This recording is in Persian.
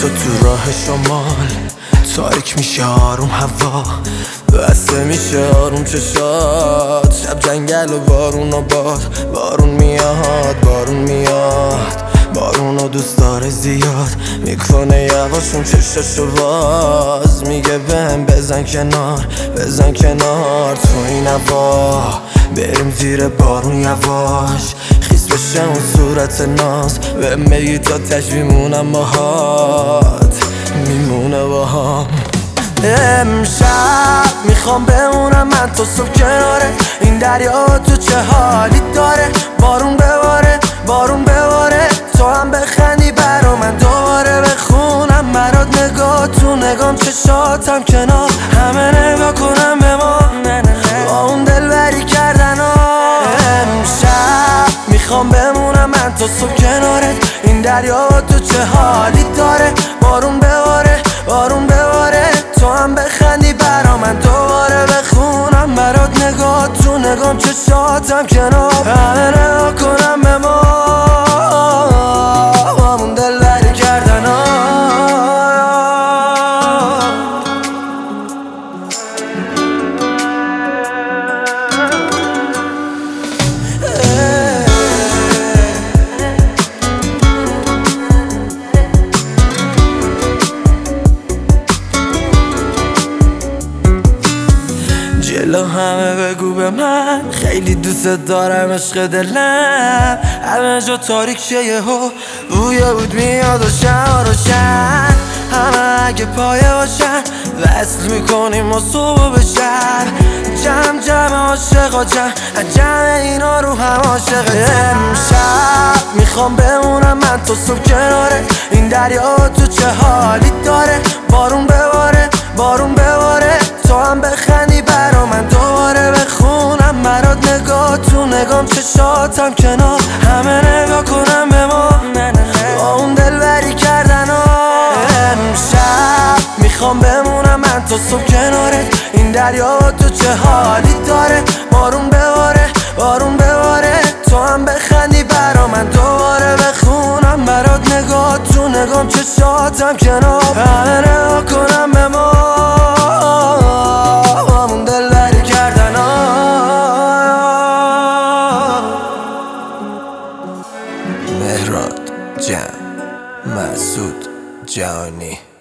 تو راه شمال تاریک میشه آروم هوا، بسته میشه آروم چشات، شب جنگل و بارون و باد، بارون میاد بارون میاد، بارونو دوست داره زیاد، میکنه یواشون چشاشو باز، میگه بهم بزن کنار بزن کنار، تو این هوا بریم زیر بارون یواش، خیس بشه اون صورت ناز، به میگی تا تش میمونم باهات میمونه باهام. امشب میخوام بمونم من تو صبح کناره، این دریا تو چه حالی داره، بارون بباره بارون بباره، تو هم بخندی برا من دوباره بخونم برات، نگاه تو نگام چشاتم کنار همه نگاه کنم به ما با اون دلبری کردن ها. امشب میخوام بمونم من تو صبح کناره، این دریا تو چه حالی داره، بارون بباره بارون بباره، تو هم بخندی برا من دوباره بخونم برات، نگاه تو نگام چشاتم کنار همه نگاه کنم به ما همون دلبری کردن ها. جلو همه بگو به من خیلی دوست دارم عشق دلم، همه جا تاریک شه یهو بوی بود میاد و شهر روشن، همه اگه پایه باشن وصل میکنیم و صبح به شهر، جمع جمع عاشقا جمع اینا رو هم عاشق. امشب میخوام بمونم من تو صبح کناره، این دریا تو چه حالی داره، بارون بباره بارون بباره، تو هم بخندی برا من دوباره بخونم برات، نگاه تو نگام چشاتم کنار همه نگاه کنم به ما با اون دلبری کردن ها. امشب میخوام بمونم من تو صبح کناره، این دریا تو چه حالی داره، بارون بباره بارون بباره، تو هم بخندی برا من دوباره بخونم برات، نگاه تو نگام چشاتم کنار همه نگاه کنم به ما همون دلبری کردن ها. مهراد جمع مسعود جهانی.